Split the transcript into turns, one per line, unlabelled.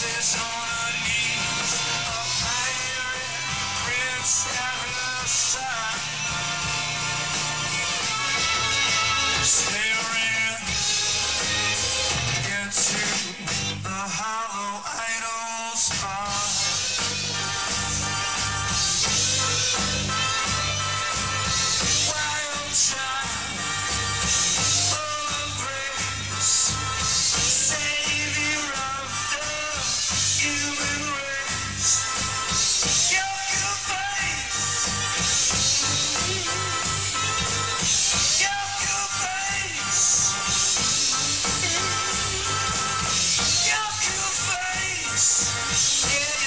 is on her knees, a pirate prince at her side, staring into the hollow idol's heart. Wild child, full of grace, savior of the human race. Your good face, your good face, your good face, yeah.